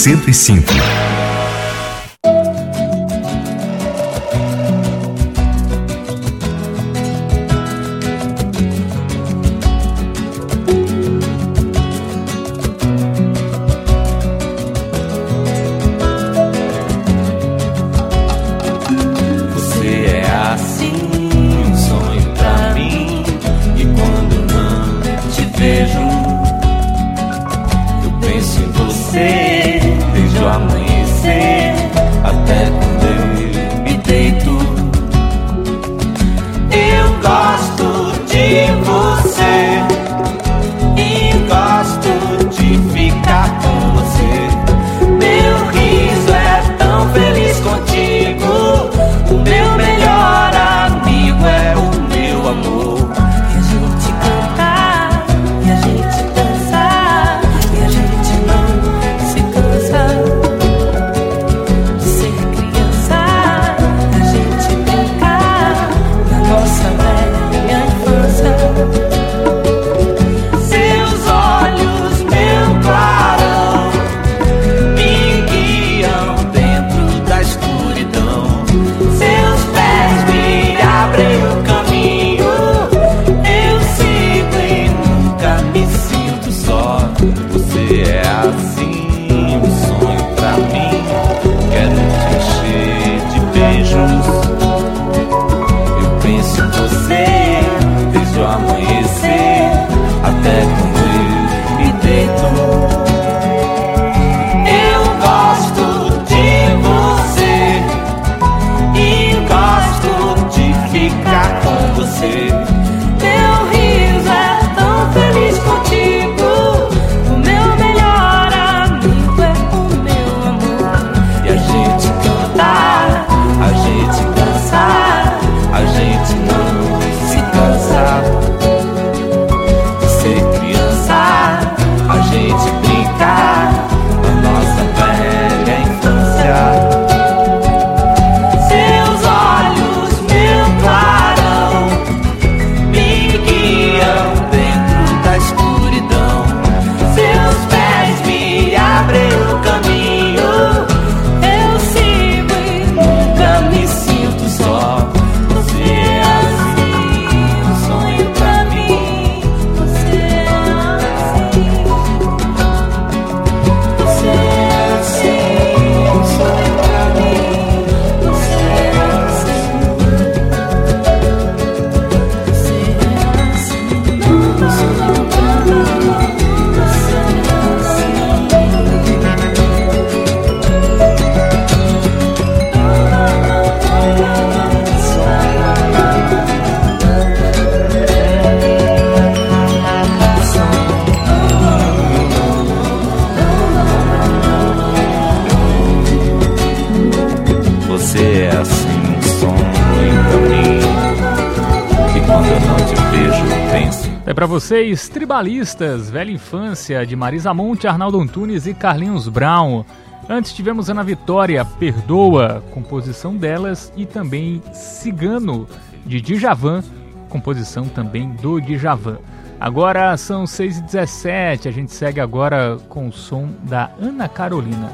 105. Para vocês, Tribalistas, Velha Infância, de Marisa Monte, Arnaldo Antunes e Carlinhos Brown. Antes tivemos Ana Vitória, Perdoa, composição delas, e também Cigano, de Djavan, composição também do Djavan. Agora são 6h17, a gente segue agora com o som da Ana Carolina.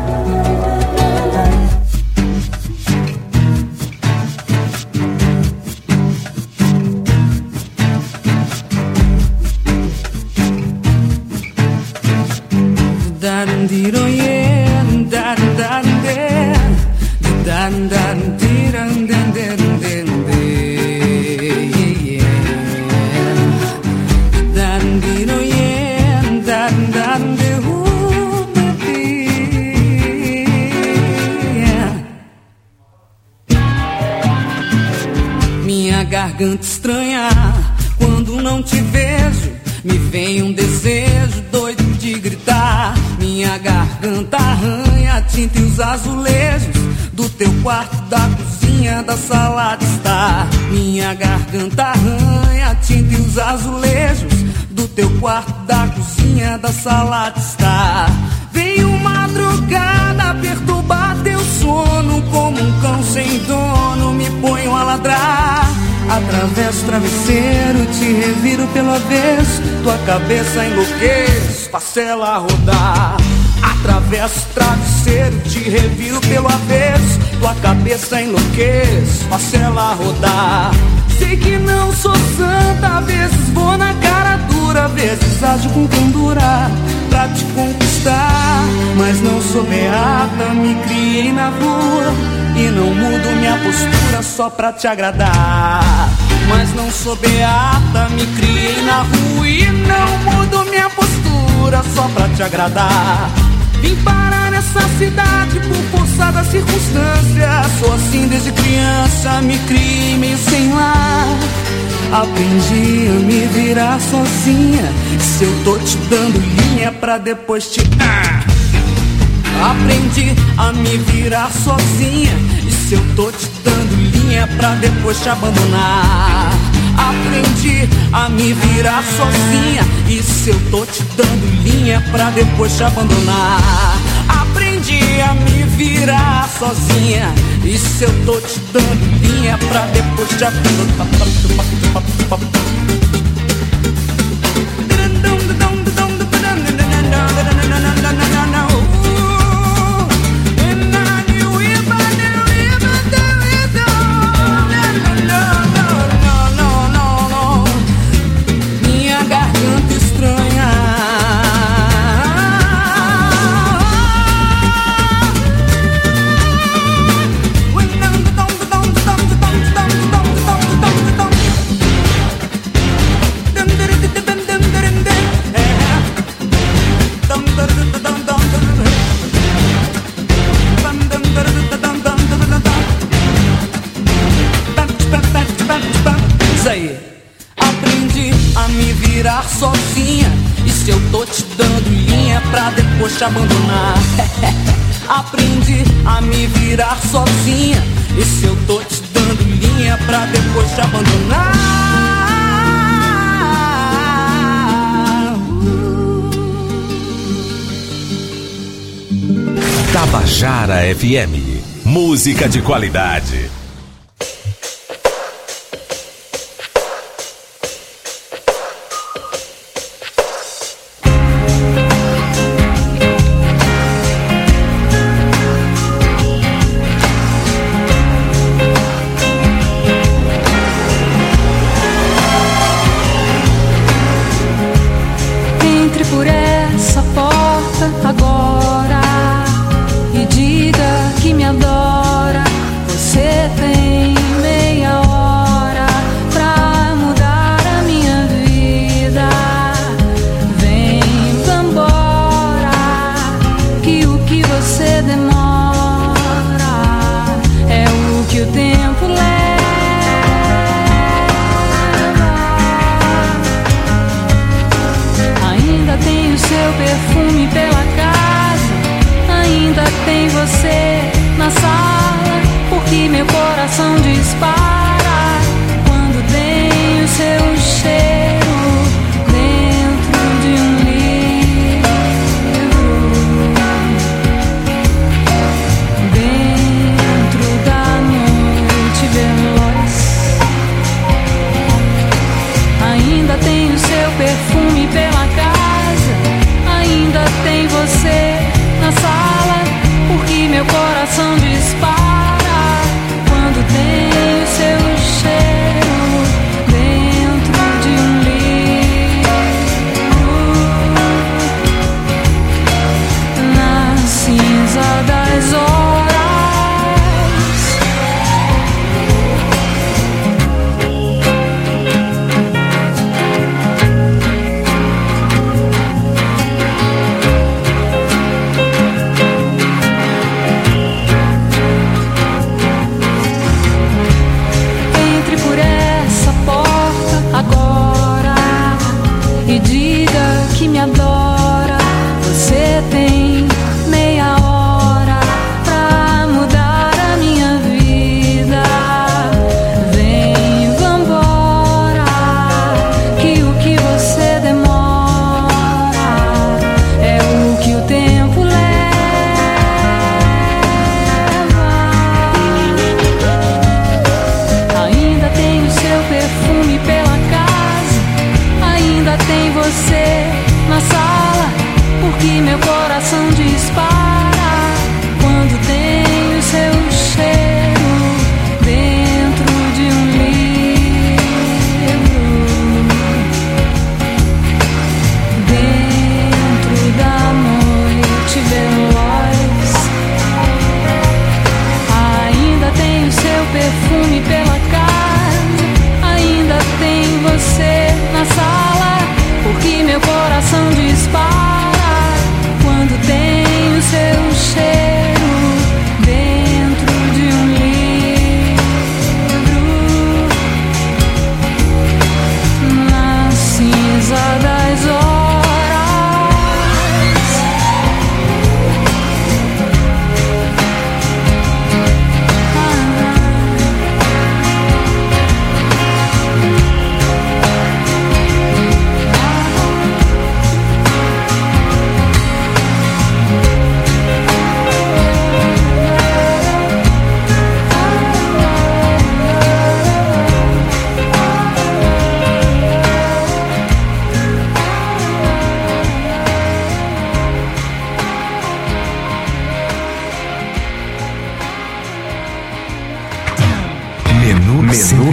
Minha garganta estranha, quando não te vejo, me vem um desejo doido de gritar. Minha garganta arranha a tinta e os azulejos do teu quarto, da cozinha, da sala de estar. Minha garganta arranha a tinta e os azulejos do teu quarto, da cozinha, da sala de estar. Veio madrugada perturbar teu sono, como um cão sem dono me ponho a ladrar. Atravesso o travesseiro, te reviro pelo avesso, tua cabeça enlouqueço, faço ela rodar. Atravesso o travesseiro, te reviro pelo avesso, tua cabeça enlouqueço, faço ela rodar. Sei que não sou santa, às vezes vou na cara dura, às vezes ajo com candura pra te conquistar. Mas não sou beata, me criei na rua e não mudo minha postura só pra te agradar. Mas não sou beata, me criei na rua e não mudo minha postura só pra te agradar. Vim parar nessa cidade por força da circunstância. Sou assim desde criança, me criei meio sem lar. Aprendi a me virar sozinha. Se eu tô te dando linha pra depois te... Aprendi a me virar sozinha. E se eu tô te dando linha pra depois te abandonar. Aprendi a me virar sozinha. E se eu tô te dando linha pra depois te abandonar. Aprendi a me virar sozinha. E se eu tô te dando linha pra depois te abandonar. Aprendi a me virar sozinha. E se eu tô te dando linha pra depois te abandonar. Aprendi a me virar sozinha. E se eu tô te dando linha pra depois te abandonar. Tabajara FM, música de qualidade.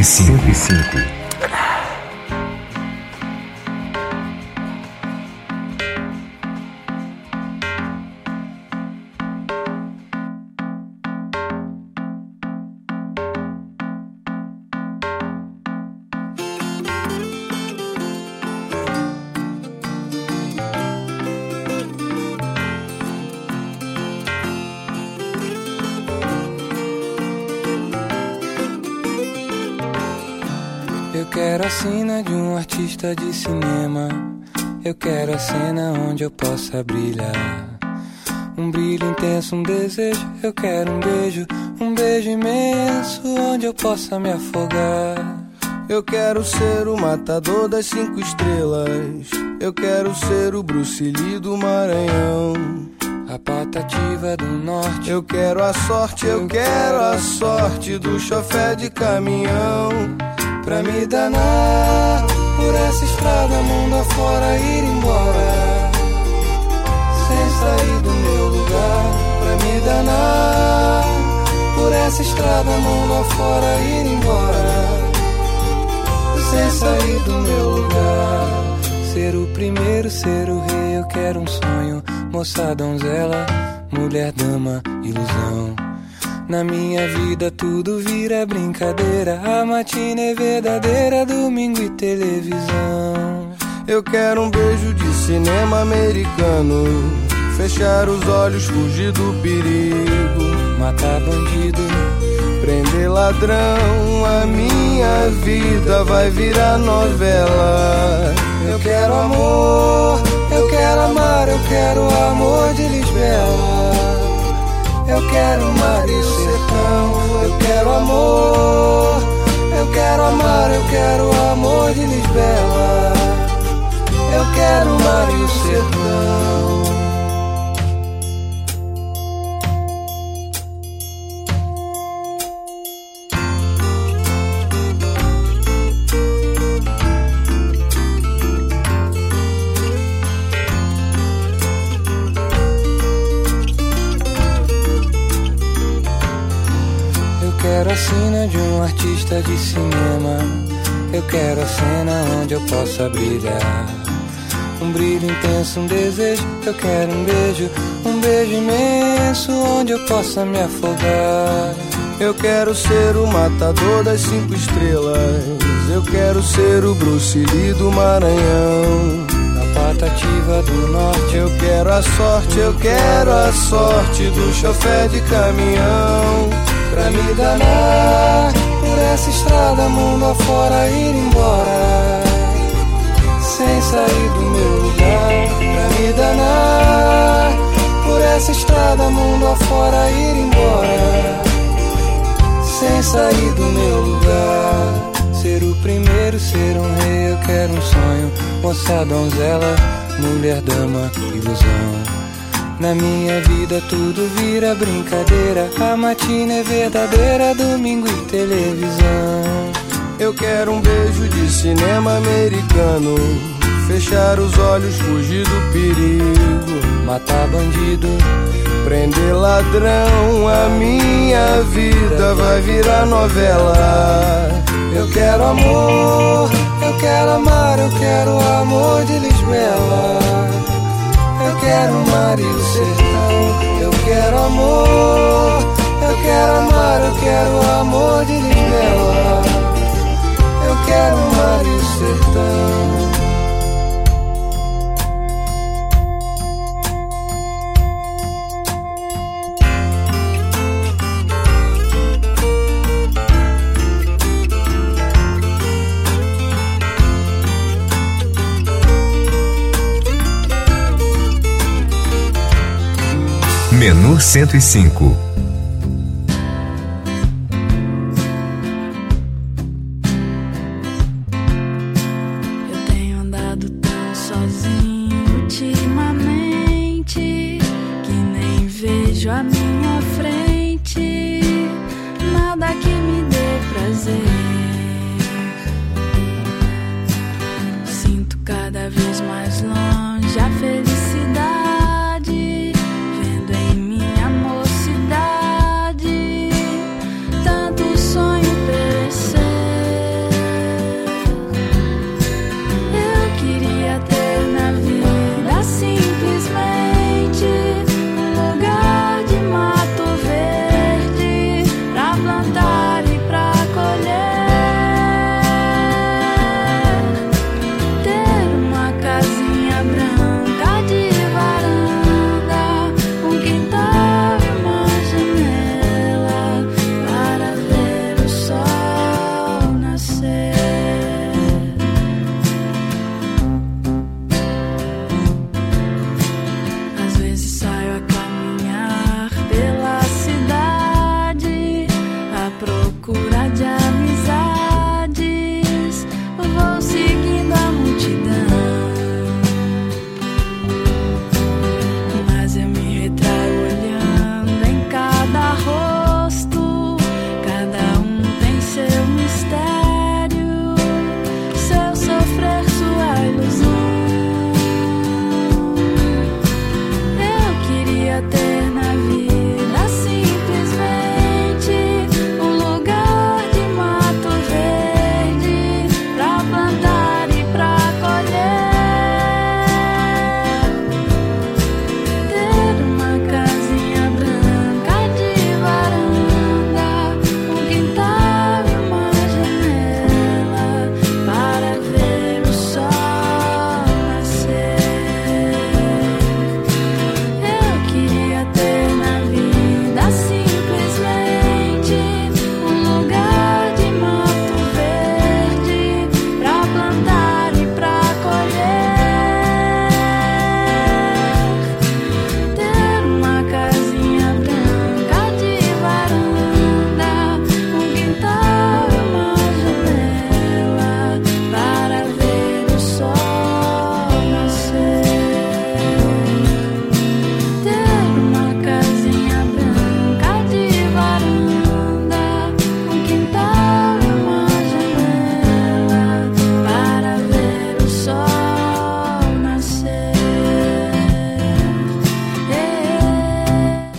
105. Eu quero a sina de um artista de cinema. Eu quero a cena onde eu possa brilhar. Um brilho intenso, um desejo. Eu quero um beijo imenso onde eu possa me afogar. Eu quero ser o matador das 5 estrelas. Eu quero ser o Bruce Lee do Maranhão, a Patativa do Norte. Eu quero a sorte, eu quero a sorte do chofé de caminhão, pra me danar por essa estrada mundo afora, ir embora sem sair do meu lugar. Pra me danar por essa estrada mundo afora, ir embora sem sair do meu lugar. Ser o primeiro, ser o rei, eu quero um sonho. Moça, donzela, mulher, dama, ilusão. Na minha vida tudo vira brincadeira. A matina é verdadeira, domingo e televisão. Eu quero um beijo de cinema americano. Fechar os olhos, fugir do perigo. Matar bandido, prender ladrão. A minha vida vai virar novela. Eu quero amor, eu quero amar, eu quero o amor de Lisbela. Eu quero mar e sertão, eu quero amor. Eu quero amar, eu quero o amor de Lisbela. Eu quero mar e o sertão. Eu quero a sina de um artista de cinema. Eu quero a cena onde eu possa brilhar. Um brilho intenso, um desejo. Eu quero um beijo imenso onde eu possa me afogar. Eu quero ser o matador das 5 estrelas. Eu quero ser o Bruce Lee do Maranhão, a Patativa do Norte. Eu quero a sorte, eu quero a sorte do chofé de caminhão, pra me danar por essa estrada mundo afora, ir embora sem sair do meu lugar. Pra me danar por essa estrada mundo afora, ir embora sem sair do meu lugar. Ser o primeiro, ser um rei, eu quero um sonho. Moça, donzela, mulher, dama, ilusão. Na minha vida tudo vira brincadeira. A matina é verdadeira, domingo e televisão. Eu quero um beijo de cinema americano. Fechar os olhos, fugir do perigo. Matar bandido, prender ladrão. A minha vida vai virar novela. Eu quero amor, eu quero amar, eu quero o amor de Lisbela. Eu quero mar e o sertão. Eu quero amor, eu quero amar, eu quero o amor de Lisbela. Eu quero mar e o sertão. Menu 105. Eu tenho andado tão sozinho ultimamente que nem vejo a minha frente nada que me dê prazer. Sinto cada vez mais longe a felicidade. Tanto sonho perecer.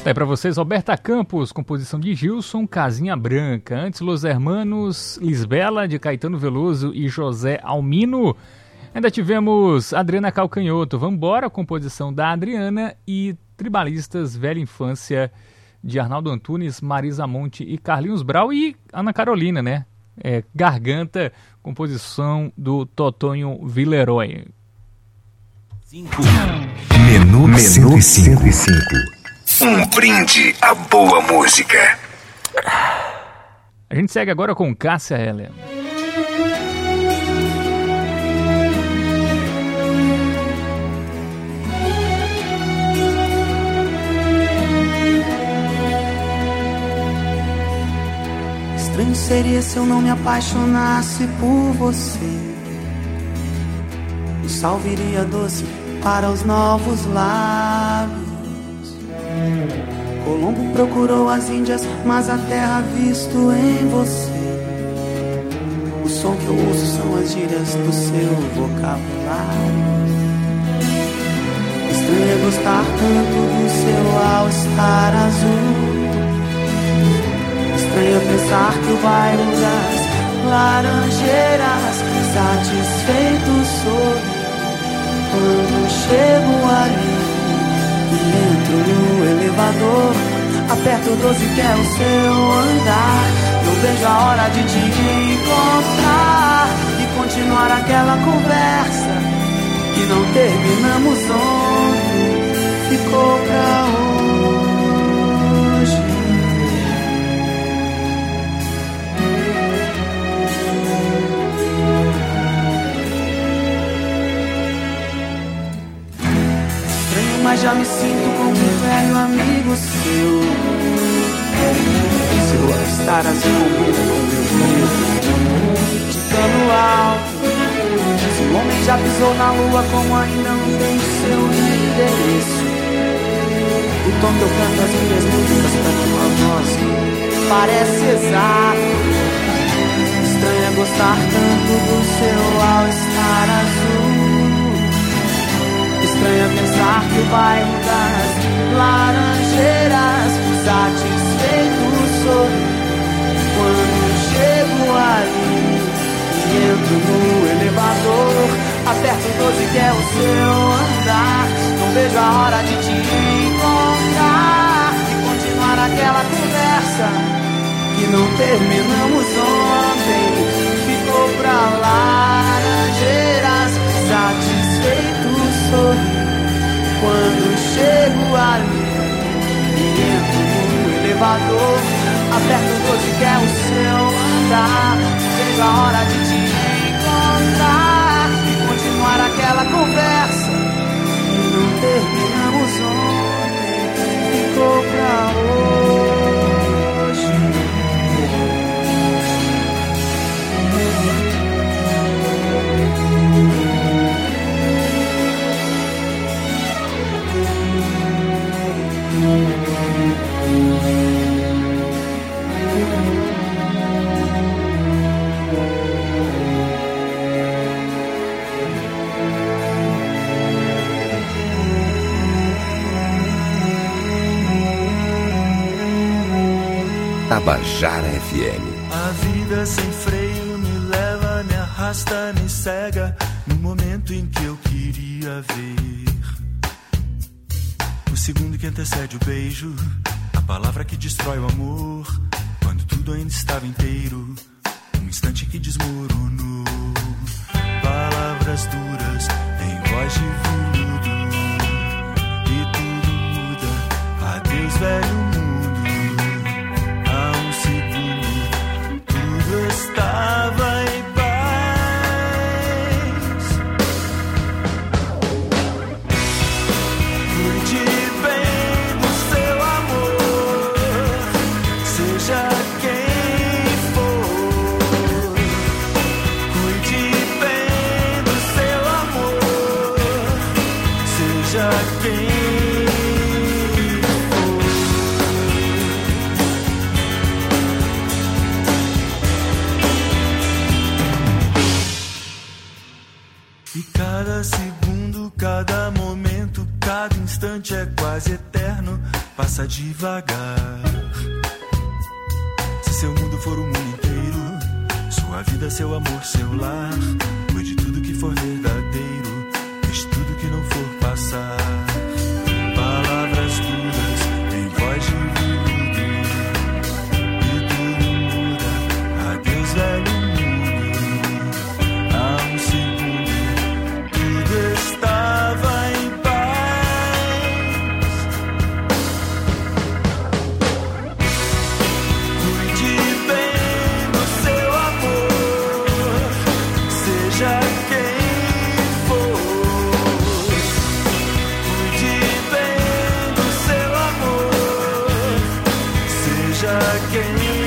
Aí pra vocês, Roberta Campos, composição de Gilson, Casinha Branca. Antes, Los Hermanos, Lisbela, de Caetano Veloso e José Almino. Ainda tivemos Adriana Calcanhoto, Vambora, composição da Adriana. E Tribalistas, Velha Infância, de Arnaldo Antunes, Marisa Monte e Carlinhos Brau. E Ana Carolina, né? Garganta, composição do Totonho Villeroy. Menu 105. Um brinde à boa música. A gente segue agora com Cássia Eller. Estranho seria se eu não me apaixonasse por você. O sal viria doce para os novos lábios. Colombo procurou as Índias, mas a terra visto em você. O som que eu ouço são as gírias do seu vocabulário. Estranho é gostar tanto do seu all-star azul. Estranho é pensar que o bairro das laranjeiras satisfeito sou quando chego ali e entro no elevador, aperto o 12 que é o seu andar. Eu vejo a hora de te encontrar e continuar aquela conversa que não terminamos ontem, ficou pra hoje. Mas já me sinto como um velho amigo seu. Seu estar assim combina com meu filho de cano alto. Se o homem já pisou na lua, como ainda não tem seu endereço. O tom que eu canto as minhas músicas pra tua voz parece exato. Estranho é gostar tanto do seu all-star azul. Estranho pensar que o bairro das laranjeiras satisfeito sou quando chego ali e entro no elevador, aperto o 12 que é o seu andar. Não vejo a hora de te encontrar e continuar aquela conversa que não terminamos ontem, ficou pra laranjeiras satisfeito quando chego ali e entro no elevador, aperto o 12 que é o seu andar. Vejo a hora de te encontrar e continuar aquela conversa que não terminamos ontem, ficou pra hoje. Tabajara FM. A vida sem freio me leva, me arrasta, me cega no momento em que eu queria ver. O segundo que antecede o beijo, a palavra que destrói o amor, quando tudo ainda estava inteiro, um instante que desmoronou. Palavras duras em voz de veludo, e tudo muda, adeus velho mundo. Estava em paz. Cuide bem do seu amor, seja quem for. Cuide bem do seu amor, seja quem for. E cada segundo, cada momento, cada instante é quase eterno. passa devagar. Se seu mundo for o mundo inteiro, sua vida, seu amor, seu lar, cuide de tudo que for verdadeiro, deixe tudo que não for passar. Palavras duras em voz de viúdo, e tudo muda, adeus velho mundo. Há um segundo, tudo estava em paz. Cuide bem do seu amor, seja quem for. Cuide bem do seu amor, seja quem for.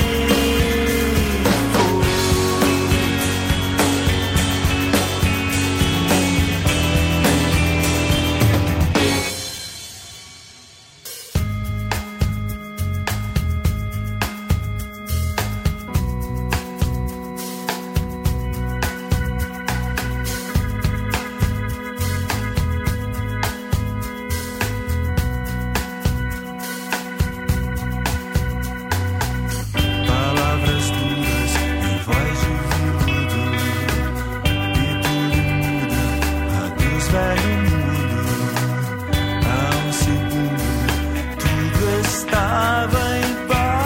Palavras duras em voz de viúdo, e tudo muda, adeus velho mundo. Há um segundo, tudo estava em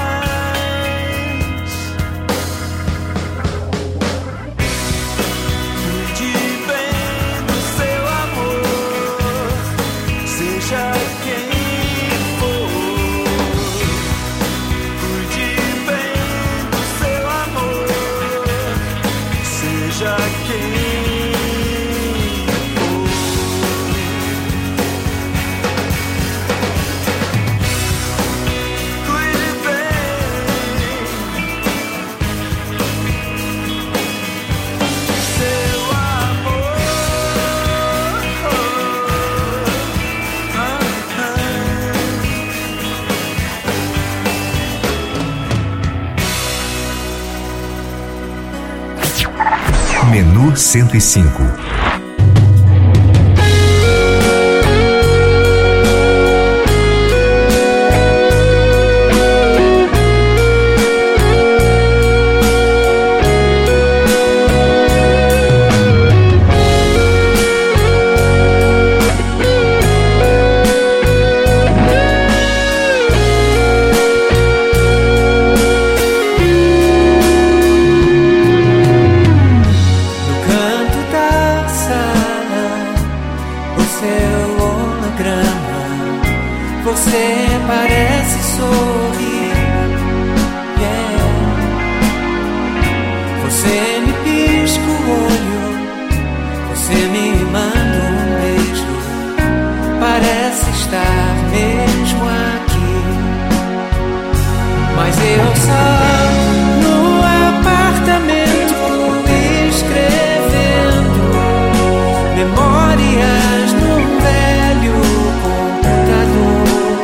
paz. Cuide bem do seu amor, seja quem for. Cuide bem do seu amor, seja quem for. Cuide bem seu amor. Menu 105. No canto da sala, o seu holograma, você parece sorrir. Yeah. Você me pisca o olho, você me manda um beijo, parece estar mesmo aqui. Mas eu só no apartamento escrevendo memórias num velho computador.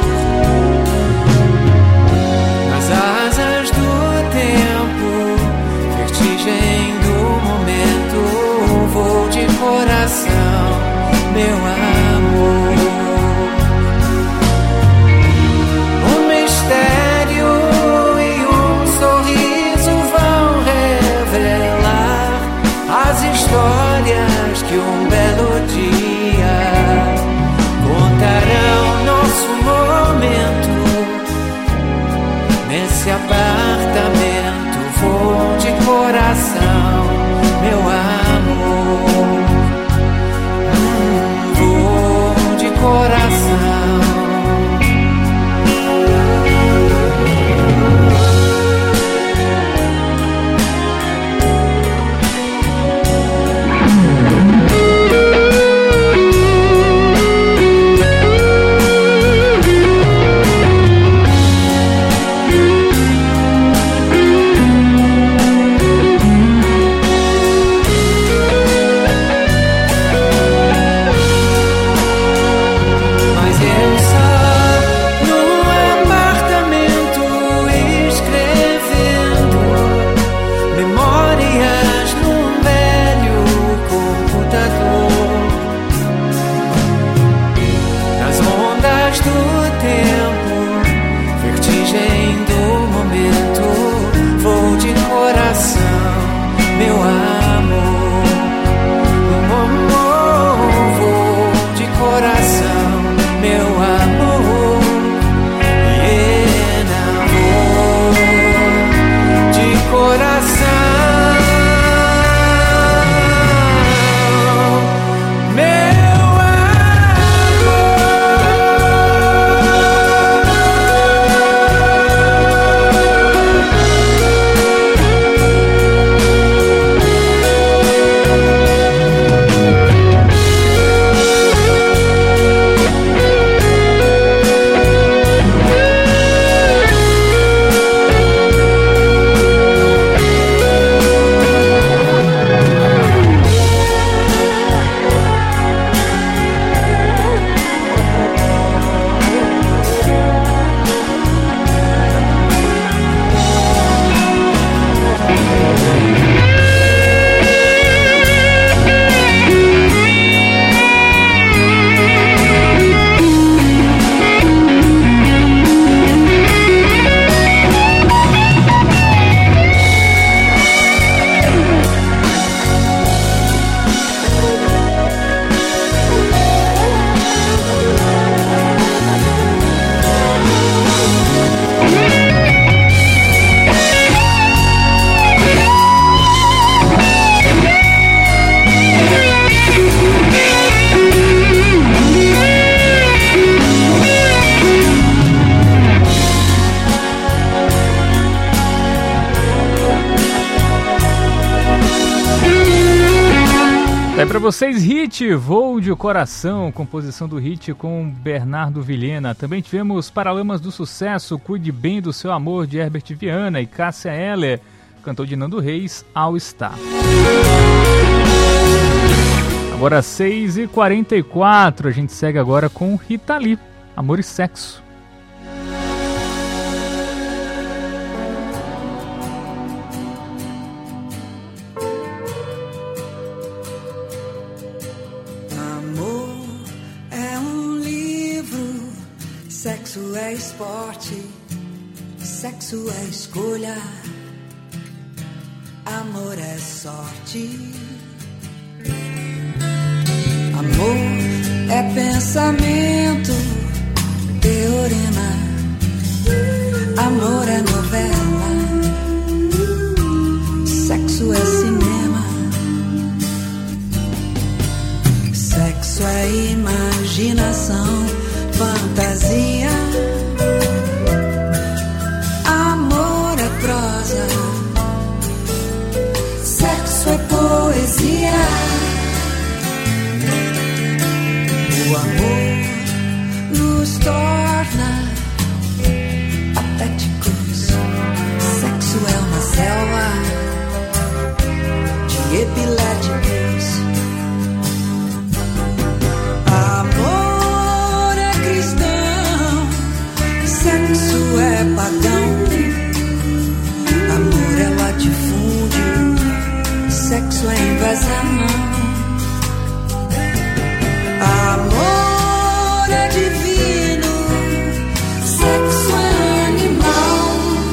Nas asas do tempo, vertigem do momento, vou de coração, meu amor. Um mistério e um sorriso vão revelar as histórias que um belo dia contarão nosso momento. Nesse apartamento vou de coração, meu amor. Vou de coração. Aí pra vocês, Hit, Voo de Coração, composição do Hit com Bernardo Vilhena. Também tivemos Paralamas do Sucesso, Cuide Bem do Seu Amor, de Herbert Viana e Cássia Eller, cantor de Nando Reis, All Star. Agora 6h44, a gente segue agora com Rita Lee, Amor e Sexo. Sexo é esporte, sexo é escolha, amor é sorte. Amor é pensamento, teorema, amor é novela, sexo é cinema, sexo é imaginação, fantasia, amor é prosa, sexo é poesia. O amor nos torna patéticos, sexo é uma selva de epiléticos. Amor é cristão, sexo é pagão. Amor é latifúndio, sexo é invasão. Amor é divino, sexo é animal.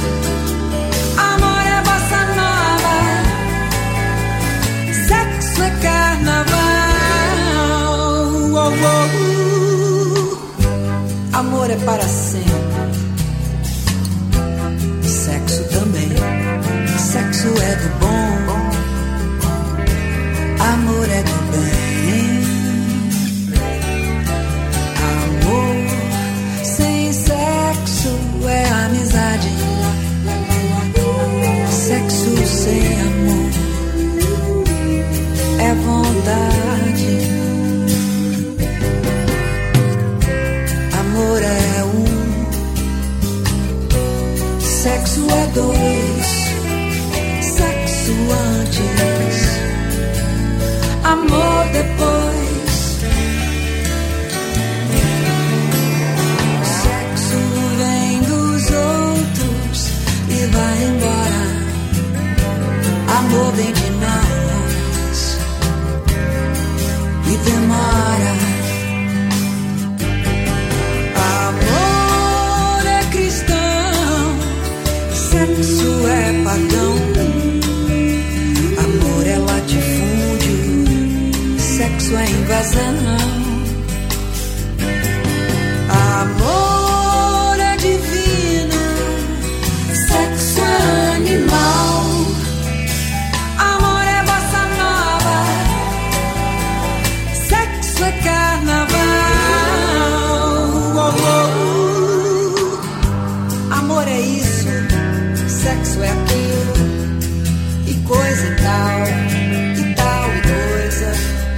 Amor é bossa nova, sexo é carnaval. Oh, oh. Amor é para sempre, sexo também. Sexo é do bom, amor é do bem. É amizade, sexo sem amor é vontade. Amor é sexo é dois, sexo antes, amor depois. Vai embora, amor vem de nós e demora. Amor é cristão, sexo é pagão. Amor é latifúndio, sexo é invasão. Amor é divino, sexo é animal. Amor é bossa nova, sexo é carnaval. Oh, oh. Amor é isso, sexo é aquilo, e coisa e tal, e tal e coisa.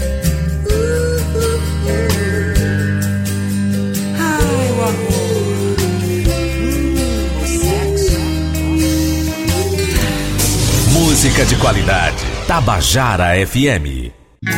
Ai, o amor. Música de qualidade. Tabajara FM.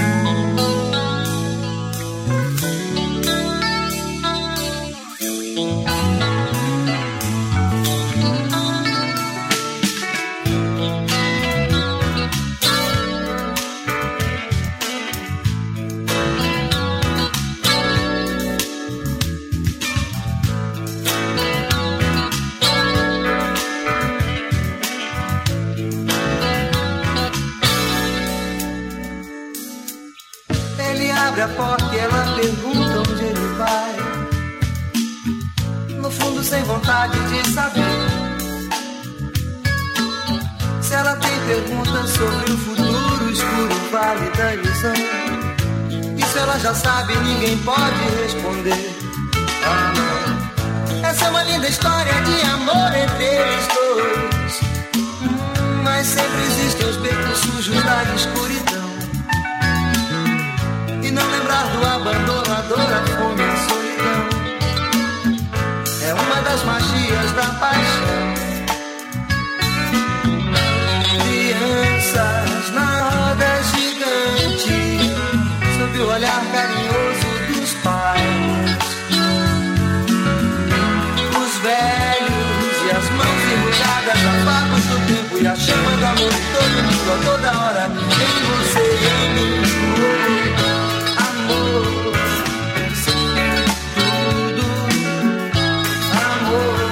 Abre a porta e ela pergunta onde ele vai. No fundo sem vontade de saber. Se ela tem perguntas sobre o futuro, escuro vale da ilusão. Isso ela já sabe, ninguém pode responder. Essa é uma linda história de amor entre eles dois. Mas sempre existem os becos sujos da escuridão. olhar carinhoso dos pais. Os velhos e as mãos enrugadas, afagos do tempo e a chama do amor de todo mundo a toda hora em você e em mim. Amor, tudo, amor.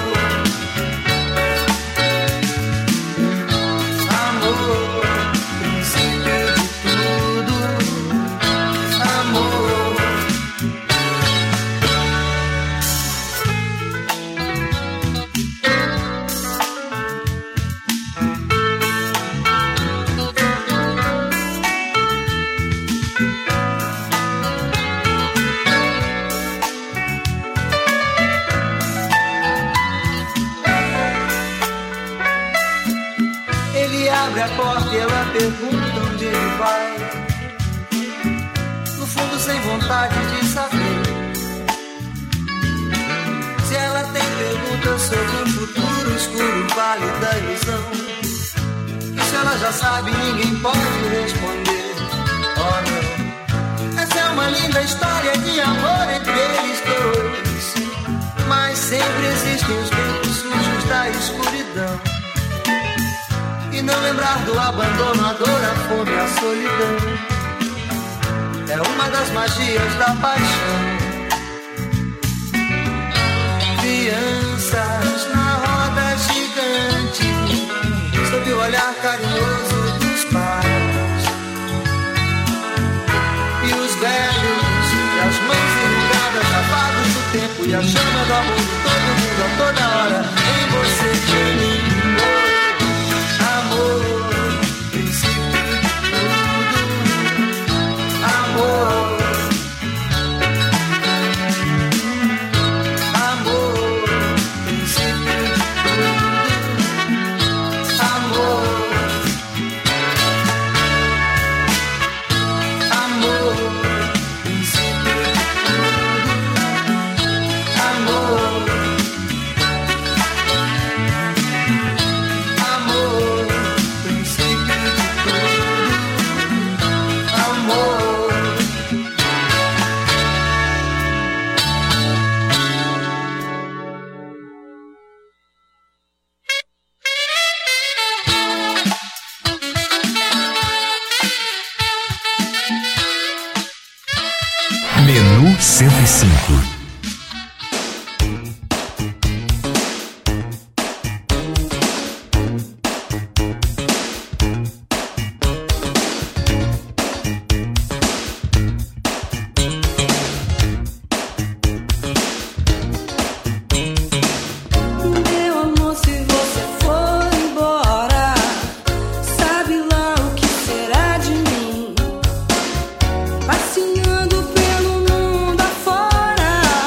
Abre a porta e ela pergunta onde ele vai. No fundo sem vontade de saber. Se ela tem perguntas sobre o futuro escuro, vale da ilusão. E se ela já sabe, ninguém pode responder. Oh não. Essa é uma linda história de amor entre eles dois. Mas sempre existem os tempos sujos da escuridão. E não lembrar do abandono, a dor, a fome, a solidão é uma das magias da paixão. Crianças na roda gigante, sob o olhar carinhoso dos pais. E os velhos, e as mãos enrugadas, afados do tempo e a chama do amor de todo mundo a toda hora em você e em mim. Menu 105. Passeando pelo mundo afora.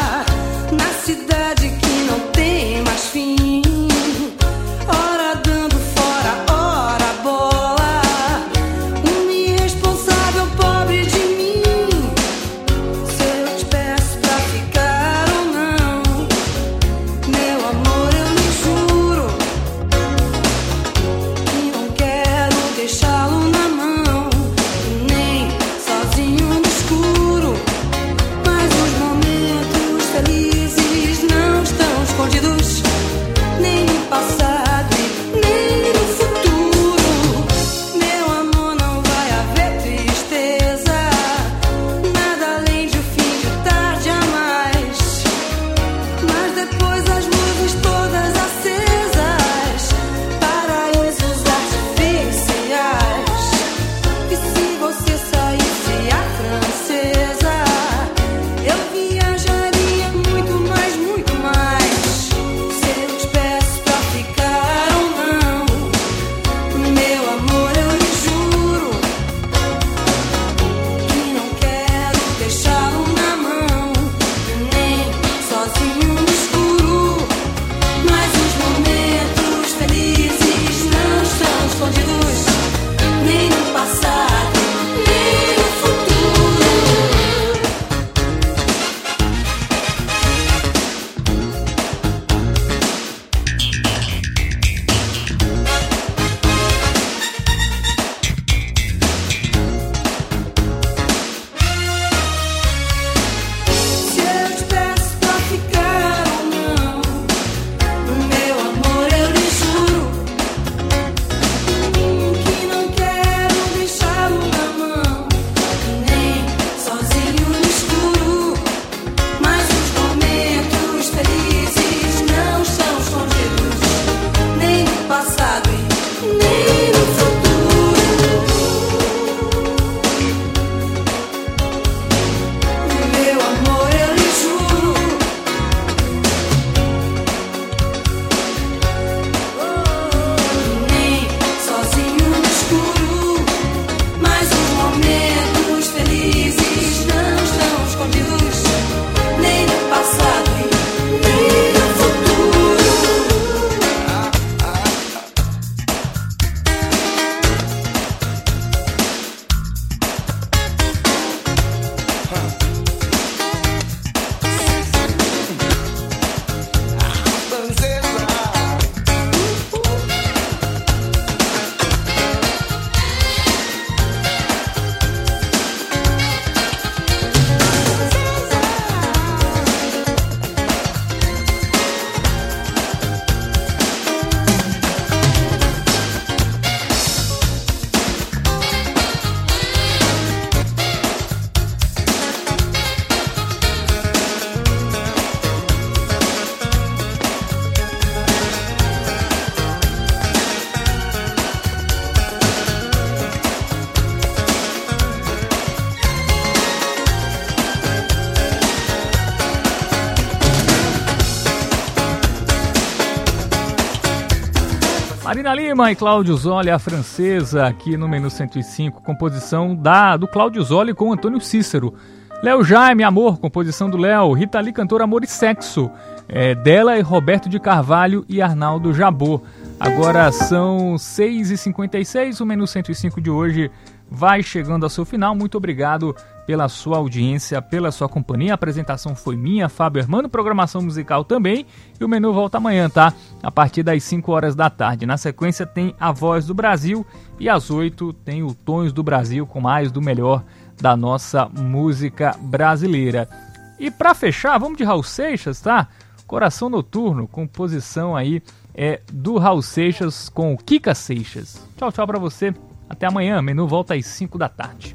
Marina Lima e Cláudio Zoli, a francesa, aqui no Menu 105, composição do Cláudio Zoli com Antônio Cícero. Léo Jaime, Amor, composição do Léo. Rita Lee cantou Amor e Sexo, dela e Roberto de Carvalho e Arnaldo Jabor. Agora são 6h56, o Menu 105 de hoje vai chegando ao seu final. Muito obrigado pela sua audiência, pela sua companhia. A apresentação foi minha, Fábio Hermano, programação musical também. E o Menu volta amanhã, tá? A partir das 5 horas da tarde. Na sequência tem A Voz do Brasil e às 8 tem o Tons do Brasil com mais do melhor da nossa música brasileira. E para fechar, vamos de Raul Seixas, tá? Coração Noturno, composição aí do Raul Seixas com o Kika Seixas. Tchau, tchau pra você. Até amanhã, Menu volta às 5 da tarde.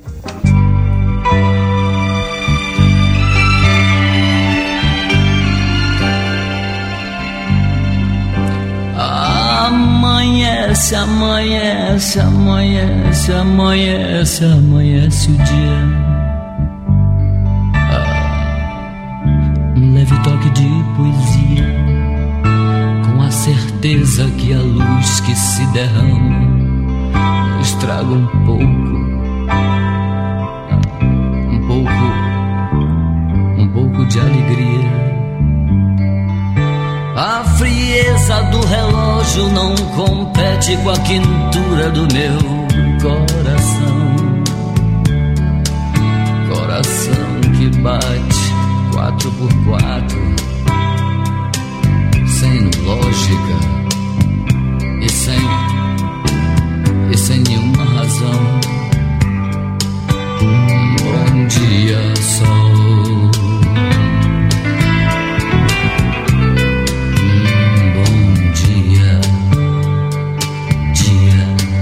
Amanhece, amanhece, amanhece, amanhece, amanhece o dia. Um leve toque de poesia, com a certeza que a luz que se derrama estraga um pouco de alegria. A frieza do relógio não compete com a quentura do meu coração. Coração que bate 4x4, sem lógica e sem nenhuma razão. Bom dia, sol. Bom dia, dia.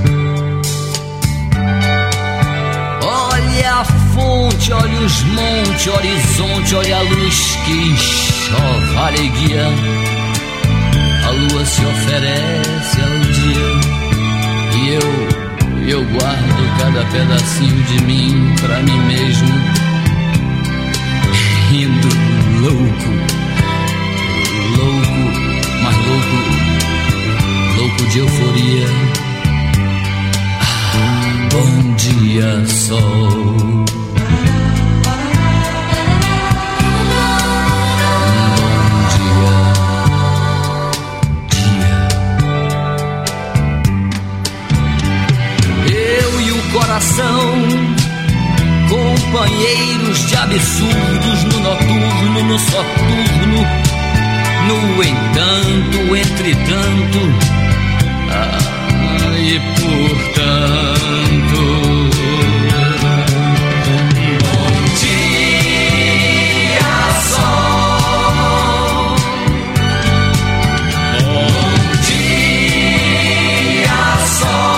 Olha a fonte, olha os montes, horizonte, olha a luz que enxova alegria. A lua se oferece ao dia e eu guardo cada pedacinho de mim pra mim mesmo, rindo louco, mas louco de euforia. Bom dia, sol. Coração, companheiros de absurdos no noturno, no soturno, no entanto, entretanto, e portanto. Bom dia, sol. Bom dia, sol.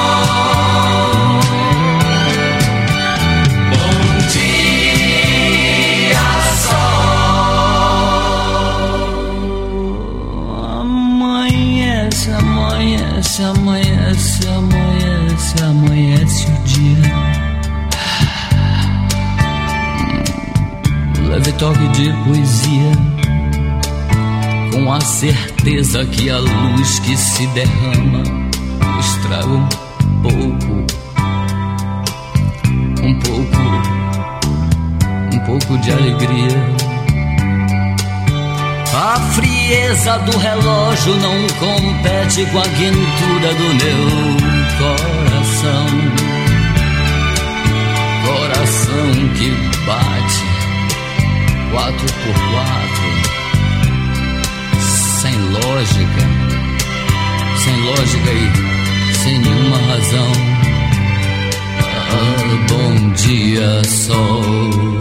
Amanhece, amanhece, amanhece o dia. Leve toque de poesia, com a certeza que a luz que se derrama estraga um pouco de alegria. A frieza do relógio não compete com a quentura do meu coração. Coração que bate 4x4, sem lógica e sem nenhuma razão. Bom dia, sol.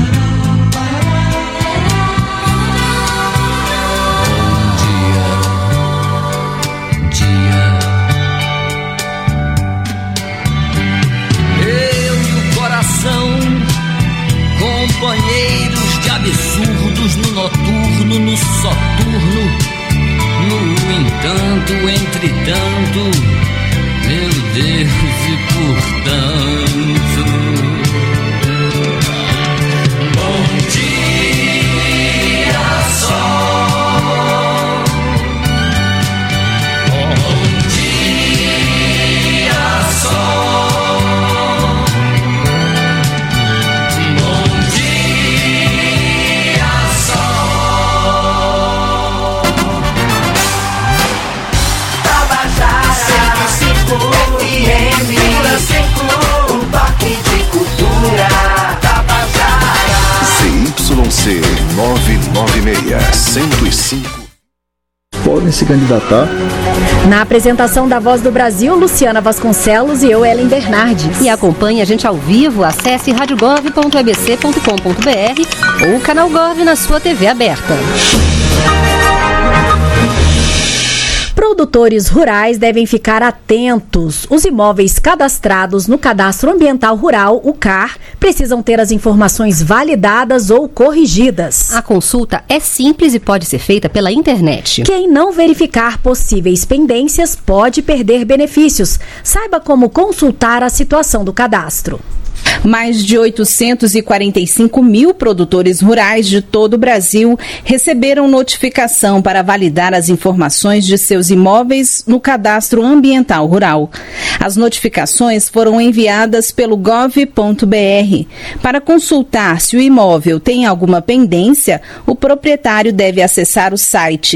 Companheiros de absurdos no noturno, no soturno, no entanto, entretanto, meu Deus, e portanto. Bom dia, sol. Bom dia. 105. Podem se candidatar. Na apresentação da Voz do Brasil, Luciana Vasconcelos e eu, Ellen Bernardes. E acompanhe a gente ao vivo, acesse radiogov.abc.com.br ou o canal Gov na sua TV aberta. Produtores rurais devem ficar atentos. Os imóveis cadastrados no Cadastro Ambiental Rural, o CAR, precisam ter as informações validadas ou corrigidas. A consulta é simples e pode ser feita pela internet. Quem não verificar possíveis pendências pode perder benefícios. Saiba como consultar a situação do cadastro. Mais de 845 mil produtores rurais de todo o Brasil receberam notificação para validar as informações de seus imóveis no Cadastro Ambiental Rural. As notificações foram enviadas pelo gov.br. Para consultar se o imóvel tem alguma pendência, o proprietário deve acessar o site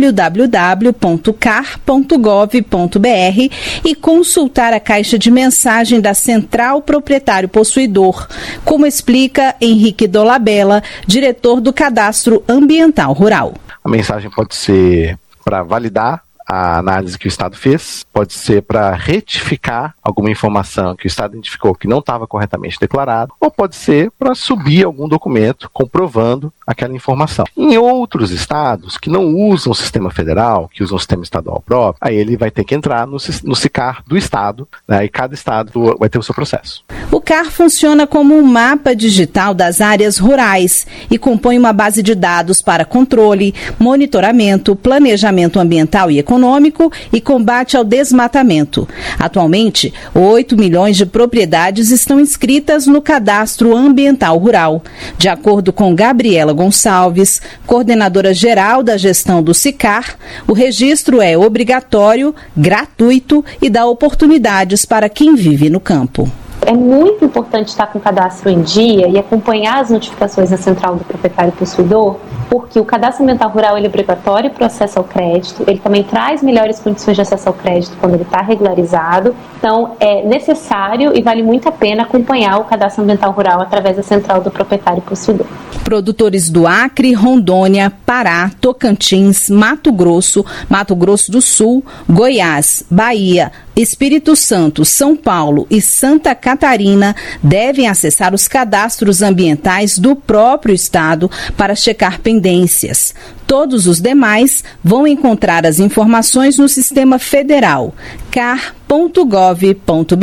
www.car.gov.br e consultar a caixa de mensagem da Central Proprietário Possuidor, como explica Henrique Dolabella, diretor do Cadastro Ambiental Rural. A mensagem pode ser para validar a análise que o Estado fez, pode ser para retificar alguma informação que o Estado identificou que não estava corretamente declarado, ou pode ser para subir algum documento comprovando aquela informação. Em outros estados que não usam o sistema federal, que usam o sistema estadual próprio, aí ele vai ter que entrar no SICAR do estado, né, e cada estado vai ter o seu processo. O CAR funciona como um mapa digital das áreas rurais e compõe uma base de dados para controle, monitoramento, planejamento ambiental e econômico e combate ao desmatamento. Atualmente, 8 milhões de propriedades estão inscritas no Cadastro Ambiental Rural. De acordo com Gabriela Gonçalves, coordenadora geral da gestão do SICAR, o registro é obrigatório, gratuito e dá oportunidades para quem vive no campo. É muito importante estar com o cadastro em dia e acompanhar as notificações na Central do Proprietário Possuidor, porque o cadastro ambiental rural ele é obrigatório para o acesso ao crédito, ele também traz melhores condições de acesso ao crédito quando ele está regularizado, então é necessário e vale muito a pena acompanhar o cadastro ambiental rural através da Central do Proprietário Possuidor. Produtores do Acre, Rondônia, Pará, Tocantins, Mato Grosso do Sul, Goiás, Bahia, Espírito Santo, São Paulo e Santa Catarina devem acessar os cadastros ambientais do próprio estado para checar pendências. Todos os demais vão encontrar as informações no Sistema Federal, car.gov.br.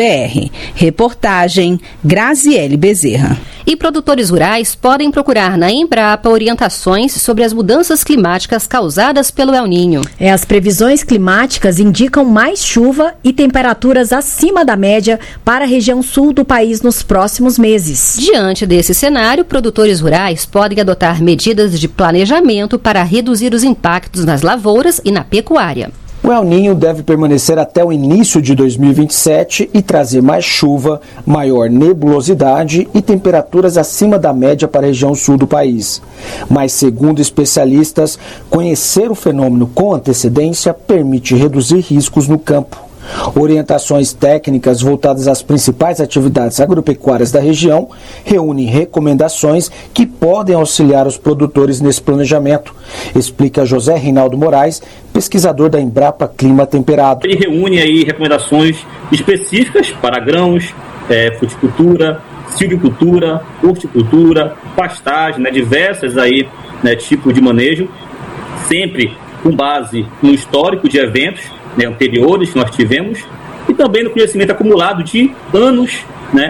Reportagem Graziele Bezerra. E produtores rurais podem procurar na Embrapa orientações sobre as mudanças climáticas causadas pelo El Niño. As previsões climáticas indicam mais chuva e temperaturas acima da média para a região sul do país nos próximos meses. Diante desse cenário, produtores rurais podem adotar medidas de planejamento para reduzir os impactos nas lavouras e na pecuária. O El Niño deve permanecer até o início de 2027 e trazer mais chuva, maior nebulosidade e temperaturas acima da média para a região sul do país. Mas, segundo especialistas, conhecer o fenômeno com antecedência permite reduzir riscos no campo. Orientações técnicas voltadas às principais atividades agropecuárias da região reúnem recomendações que podem auxiliar os produtores nesse planejamento, explica José Reinaldo Moraes, pesquisador da Embrapa Clima Temperado. Ele reúne aí recomendações específicas para grãos, fruticultura, silvicultura, horticultura, pastagem, diversas aí, tipos de manejo, sempre com base no histórico de eventos anteriores que nós tivemos e também no conhecimento acumulado de anos,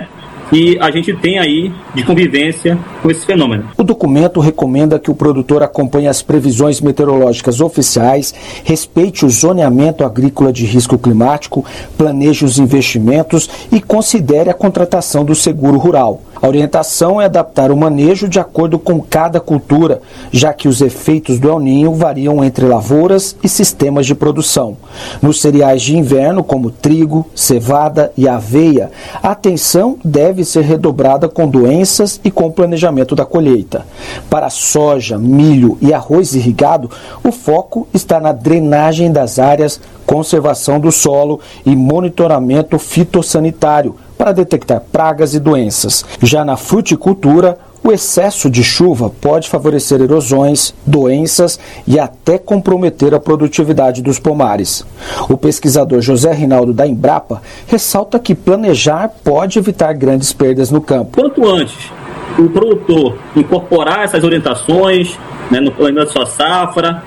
que a gente tem aí de convivência com esse fenômeno. O documento recomenda que o produtor acompanhe as previsões meteorológicas oficiais, respeite o zoneamento agrícola de risco climático, planeje os investimentos e considere a contratação do seguro rural. A orientação é adaptar o manejo de acordo com cada cultura, já que os efeitos do El Niño variam entre lavouras e sistemas de produção. Nos cereais de inverno, como trigo, cevada e aveia, a atenção deve ser redobrada com doenças e com o planejamento da colheita. Para soja, milho e arroz irrigado, o foco está na drenagem das áreas, conservação do solo e monitoramento fitossanitário para detectar pragas e doenças. Já na fruticultura, O excesso de chuva pode favorecer erosões, doenças e até comprometer a produtividade dos pomares. O pesquisador José Rinaldo da Embrapa ressalta que planejar pode evitar grandes perdas no campo. Quanto antes o produtor incorporar essas orientações, né, no planejamento da sua safra,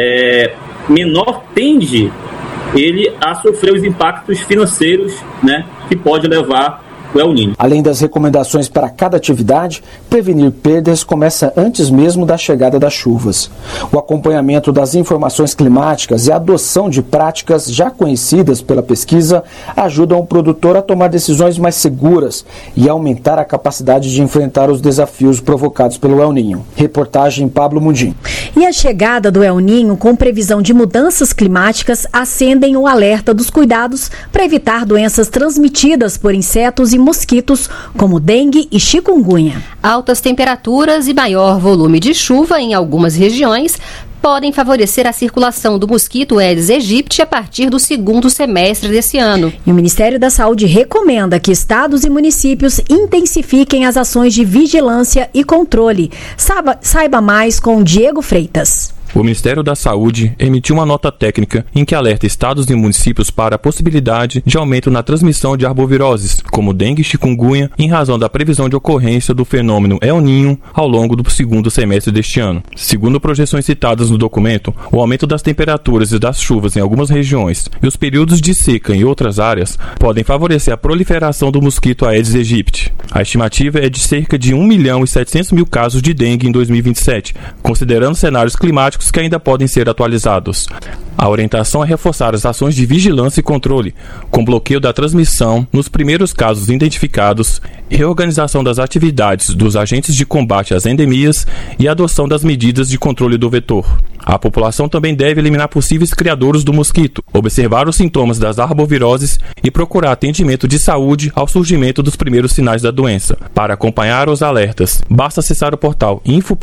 menor tende ele a sofrer os impactos financeiros, né, que pode levar o El Niño. Além das recomendações para cada atividade, prevenir perdas começa antes mesmo da chegada das chuvas. O acompanhamento das informações climáticas e a adoção de práticas já conhecidas pela pesquisa ajudam o produtor a tomar decisões mais seguras e aumentar a capacidade de enfrentar os desafios provocados pelo El Niño. Reportagem Pablo Mundim. E a chegada do El Niño, com previsão de mudanças climáticas, acendem o alerta dos cuidados para evitar doenças transmitidas por insetos e mosquitos, como dengue e chikungunya. Altas temperaturas e maior volume de chuva em algumas regiões podem favorecer a circulação do mosquito Aedes aegypti a partir do segundo semestre desse ano. E o Ministério da Saúde recomenda que estados e municípios intensifiquem as ações de vigilância e controle. Saiba mais com Diego Freitas. O Ministério da Saúde emitiu uma nota técnica em que alerta estados e municípios para a possibilidade de aumento na transmissão de arboviroses, como dengue e chikungunya, em razão da previsão de ocorrência do fenômeno El Niño ao longo do segundo semestre deste ano. Segundo projeções citadas no documento, o aumento das temperaturas e das chuvas em algumas regiões e os períodos de seca em outras áreas podem favorecer a proliferação do mosquito Aedes aegypti. A estimativa é de cerca de 1.700.000 casos de dengue em 2027, considerando cenários climáticos que ainda podem ser atualizados. A orientação é reforçar as ações de vigilância e controle, com bloqueio da transmissão nos primeiros casos identificados, reorganização das atividades dos agentes de combate às endemias e adoção das medidas de controle do vetor. A população também deve eliminar possíveis criadouros do mosquito, observar os sintomas das arboviroses e procurar atendimento de saúde ao surgimento dos primeiros sinais da doença. Para acompanhar os alertas, basta acessar o portal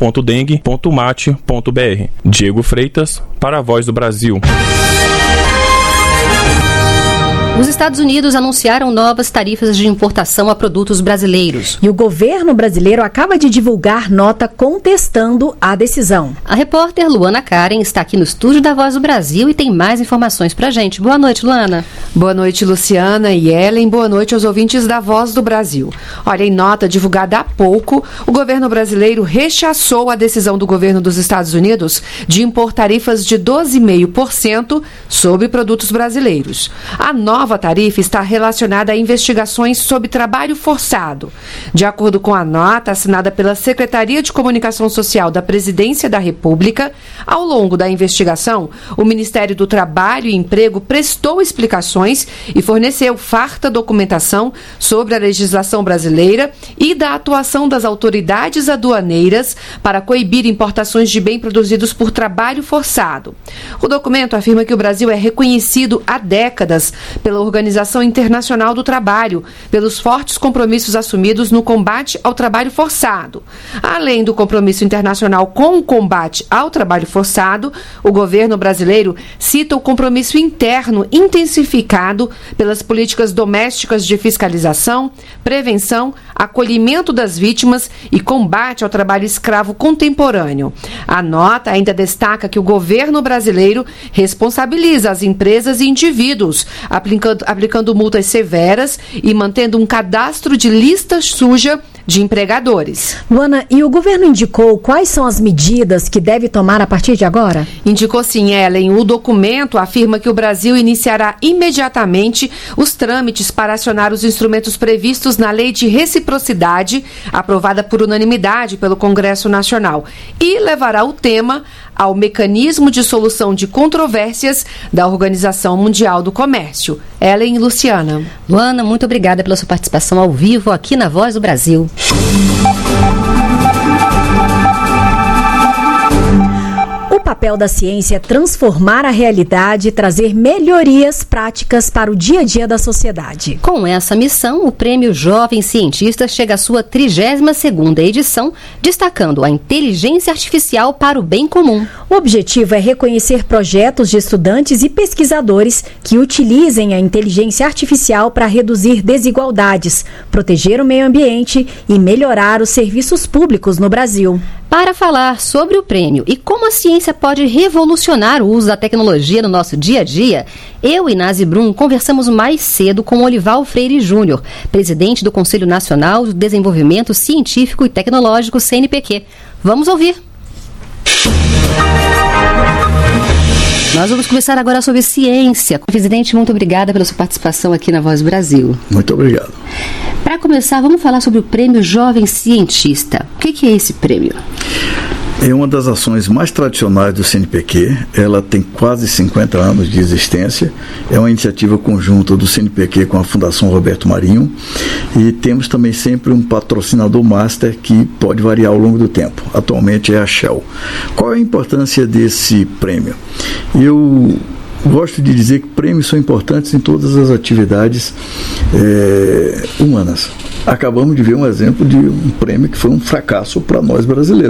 info.dengue.mate.br. Diego Freitas, para a Voz do Brasil. Os Estados Unidos anunciaram novas tarifas de importação a produtos brasileiros. E o governo brasileiro acaba de divulgar nota contestando a decisão. A repórter Luana Karen está aqui no estúdio da Voz do Brasil e tem mais informações pra gente. Boa noite, Luana. Boa noite, Luciana e Ellen. Boa noite aos ouvintes da Voz do Brasil. Olha, em nota divulgada há pouco, o governo brasileiro rechaçou a decisão do governo dos Estados Unidos de impor tarifas de 12,5% sobre produtos brasileiros. A nova tarifa está relacionada a investigações sobre trabalho forçado. De acordo com a nota assinada pela Secretaria de Comunicação Social da Presidência da República, ao longo da investigação, o Ministério do Trabalho e Emprego prestou explicações e forneceu farta documentação sobre a legislação brasileira e da atuação das autoridades aduaneiras para coibir importações de bens produzidos por trabalho forçado. O documento afirma que o Brasil é reconhecido há décadas pela Organização Internacional do Trabalho, pelos fortes compromissos assumidos no combate ao trabalho forçado. Além do compromisso internacional com o combate ao trabalho forçado, o governo brasileiro cita o compromisso interno intensificado pelas políticas domésticas de fiscalização, prevenção, acolhimento das vítimas e combate ao trabalho escravo contemporâneo. A nota ainda destaca que o governo brasileiro responsabiliza as empresas e indivíduos, aplicando multas severas e mantendo um cadastro de lista suja de empregadores. Luana, e o governo indicou quais são as medidas que deve tomar a partir de agora? Indicou sim, Ellen. O documento afirma que o Brasil iniciará imediatamente os trâmites para acionar os instrumentos previstos na Lei de Reciprocidade, aprovada por unanimidade pelo Congresso Nacional, e levará o tema ao mecanismo de solução de controvérsias da Organização Mundial do Comércio. Ellen e Luciana. Luana, muito obrigada pela sua participação ao vivo aqui na Voz do Brasil. O papel da ciência é transformar a realidade e trazer melhorias práticas para o dia a dia da sociedade. Com essa missão, o Prêmio Jovem Cientista chega à sua 32ª edição, destacando a inteligência artificial para o bem comum. O objetivo é reconhecer projetos de estudantes e pesquisadores que utilizem a inteligência artificial para reduzir desigualdades, proteger o meio ambiente e melhorar os serviços públicos no Brasil. Para falar sobre o prêmio e como a ciência pode revolucionar o uso da tecnologia no nosso dia a dia, eu e Nazi Brum conversamos mais cedo com Olival Freire Júnior, presidente do Conselho Nacional de Desenvolvimento Científico e Tecnológico, CNPq. Vamos ouvir. Nós vamos começar agora sobre ciência. Presidente, muito obrigada pela sua participação aqui na Voz do Brasil. Muito obrigado. Para começar, vamos falar sobre o Prêmio Jovem Cientista. O que é esse prêmio? É uma das ações mais tradicionais do CNPq, ela tem quase 50 anos de existência, é uma iniciativa conjunta do CNPq com a Fundação Roberto Marinho e temos também sempre um patrocinador master que pode variar ao longo do tempo, atualmente é a Shell. Qual é a importância desse prêmio? Eu gosto de dizer que prêmios são importantes em todas as atividades humanas. Acabamos de ver um exemplo de um prêmio que foi um fracasso para nós brasileiros.